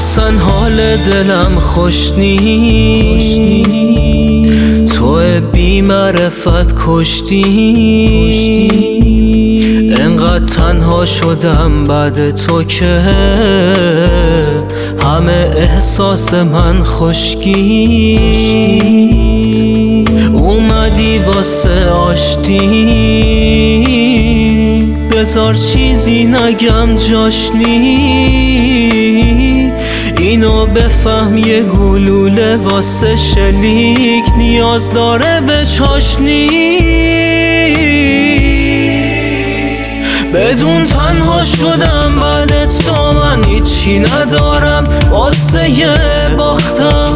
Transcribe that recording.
اصلا حال دلم خوش نیست، تو بی معرفت کشتی. انقدر تنها شدم بعد تو که همه احساس من خشکید. اومدی واسه آشتی، بذار چیزی نگم جاش نی. اینو بفهم یه گلوله واسه شلیک نیاز داره به چاشنی. بدون تنها شدم بعد تو من هیچی ندارم واسه یه باختم.